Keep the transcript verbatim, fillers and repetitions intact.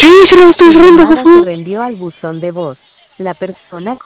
Sí, se lo estoy Su cerrando, por llamada se favor. reenvió al buzón de voz. La persona